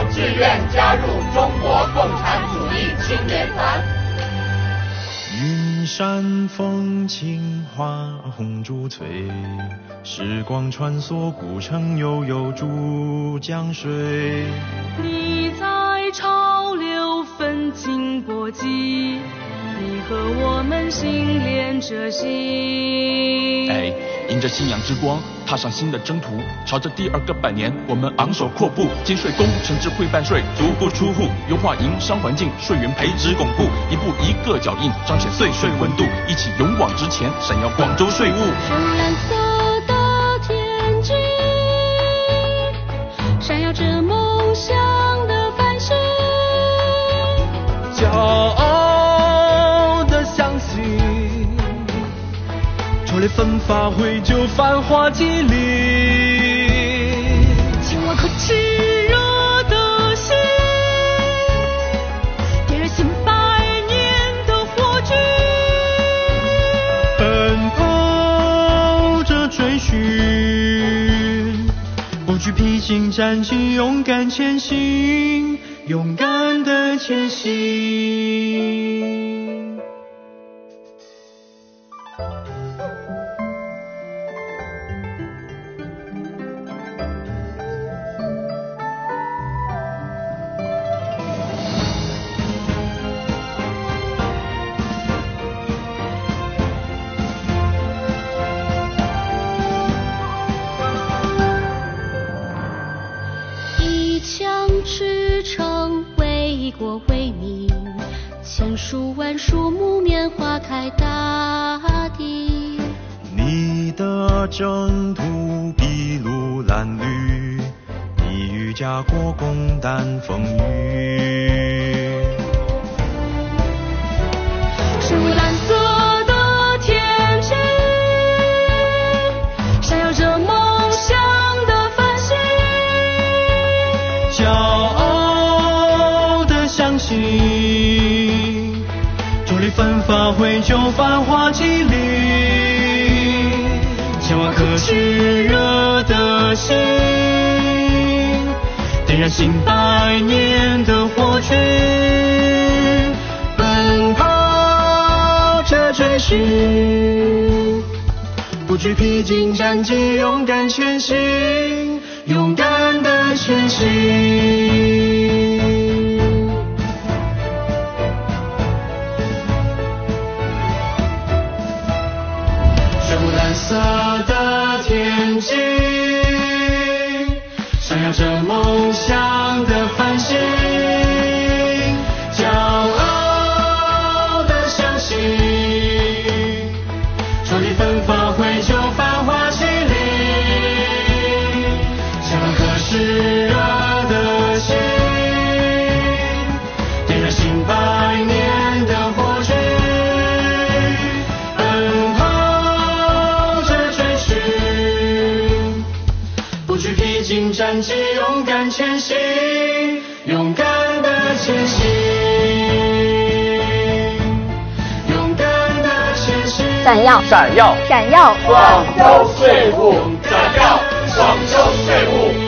志愿加入中国共产主义青年团。 云山风轻花红烛翠，时光穿梭古城悠悠珠江水。 你在潮流奋进国际，你和我们心连着心。 迎着信仰之光，踏上新的征途，朝着第2个百年，我们昂首阔步。金税工程智慧办税，足不出户，优化营商环境，税源培植巩固，一步一个脚印，彰显岁税温度，一起勇往直前，闪耀广州税务。 深蓝色的天际，闪耀着梦想的繁星， 骄傲的相信，壮烈奋发绘就繁华激励， 紧握可炙热的心，点燃新百年的火炬， 奔跑着追寻，不惧披荆斩棘，勇敢前行，勇敢的前行。 一腔赤诚为国为民，千树万树木棉花开大地。 你的征途筚路蓝缕，你与家国共担风雨。 深蓝色的天际，闪耀着梦想的繁星， 骄傲的相信，壮烈奋发绘就繁华激励，千万颗炙热的心，点燃新百年的火炬，奔跑着追寻，不惧披荆斩棘，勇敢前行，勇敢的前行。深蓝色的天际，闪耀着梦想的繁星，骄傲的相信，壮烈奋发绘就繁华激励，千万颗炙热的心，点燃新百年的火炬，奔跑着追寻，不惧披荆斩棘，勇敢前行，勇敢的前行，勇敢的前行。 闪耀， 闪耀， 闪耀， 广州税务，闪耀广州税务。